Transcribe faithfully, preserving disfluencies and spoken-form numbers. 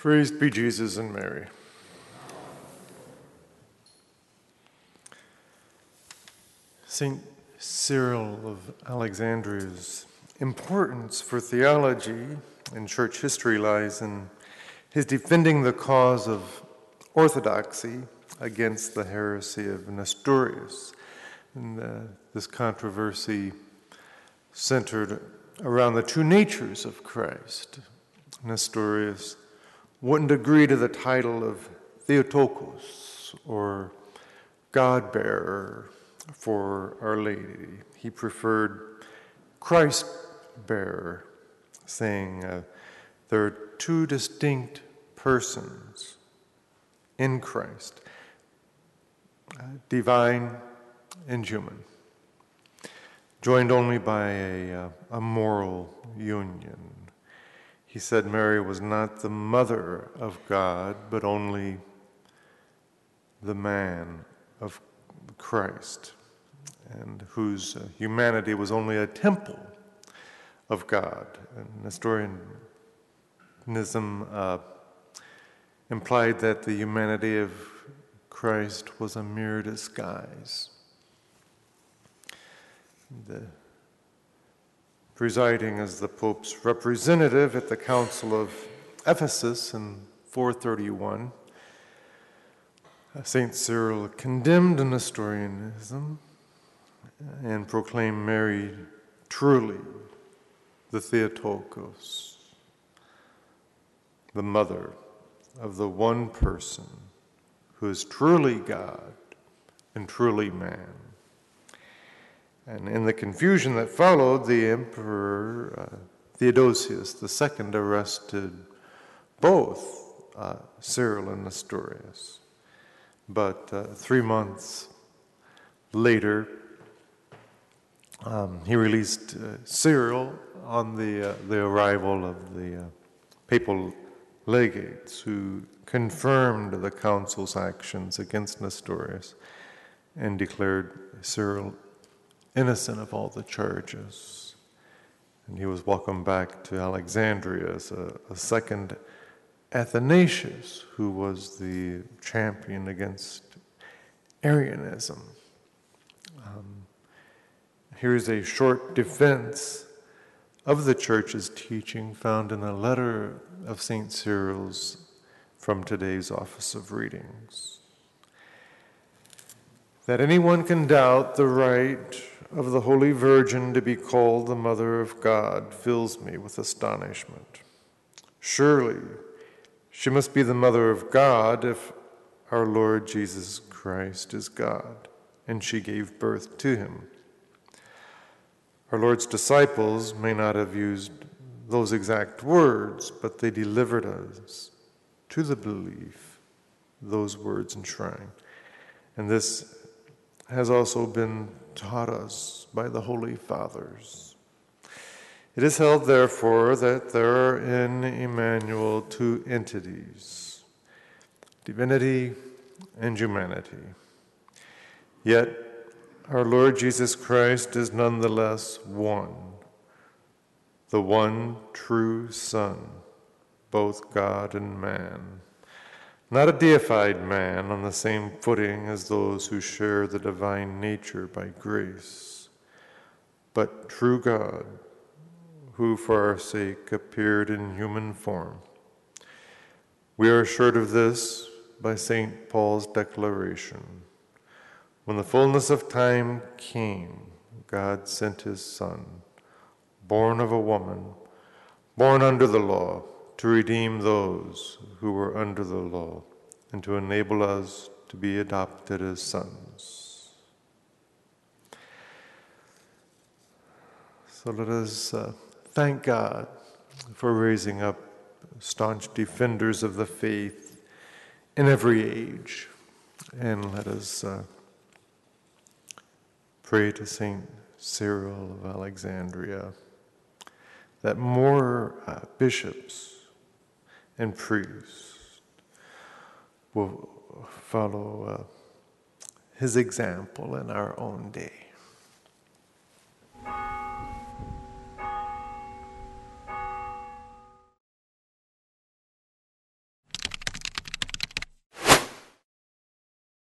Praised be Jesus and Mary. Saint Cyril of Alexandria's importance for theology and church history lies in his defending the cause of orthodoxy against the heresy of Nestorius. And uh, this controversy centered around the two natures of Christ. Nestorius wouldn't agree to the title of Theotokos, or God-bearer, for Our Lady. He preferred Christ-bearer, saying uh, there are two distinct persons in Christ, uh, divine and human, joined only by a, uh, a moral union. He said Mary was not the mother of God, but only the man of Christ, and whose uh, humanity was only a temple of God. And Nestorianism uh, implied that the humanity of Christ was a mere disguise. The presiding as the Pope's representative at the Council of Ephesus in four thirty-one, Saint Cyril condemned Nestorianism and proclaimed Mary truly the Theotokos, the mother of the one person who is truly God and truly man. And in the confusion that followed, the Emperor uh, Theodosius the Second arrested both uh, Cyril and Nestorius. But uh, three months later, um, he released uh, Cyril on the, uh, the arrival of the uh, papal legates, who confirmed the council's actions against Nestorius and declared Cyril innocent of all the charges. And he was welcomed back to Alexandria as a, a second Athanasius, who was the champion against Arianism. Um, here's a short defense of the church's teaching found in a letter of Saint Cyril's from today's Office of Readings. That anyone can doubt the right of the Holy Virgin to be called the Mother of God fills me with astonishment. Surely she must be the Mother of God if our Lord Jesus Christ is God, and she gave birth to him. Our Lord's disciples may not have used those exact words, but they delivered us to the belief those words enshrine. And this has also been taught us by the Holy Fathers. It is held, therefore, that there are in Emmanuel two entities, divinity and humanity. Yet our Lord Jesus Christ is nonetheless one, the one true Son, both God and man. Not a deified man on the same footing as those who share the divine nature by grace, but true God, who for our sake appeared in human form. We are assured of this by Saint Paul's declaration. When the fullness of time came, God sent his Son, born of a woman, born under the law, to redeem those who were under the law, and to enable us to be adopted as sons. So let us uh, thank God for raising up staunch defenders of the faith in every age, and let us uh, pray to Saint Cyril of Alexandria that more uh, bishops and priests will follow uh, his example in our own day.